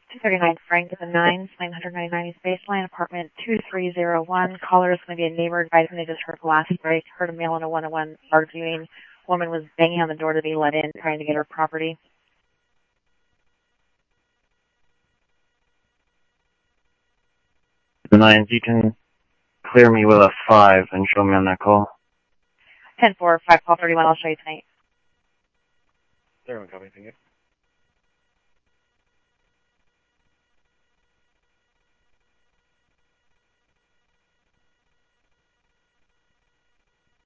239 Frank at the 9, 999 East Baseline, apartment 2301. Caller is going to be a neighbor advising they just heard the last break, heard a male in a 101 arguing. Woman was banging on the door to be let in, trying to get her property. The 9s, you can clear me with a 5 and show me on that call. 10-4, 5 call 31, I'll show you tonight. 31, copy, thank you.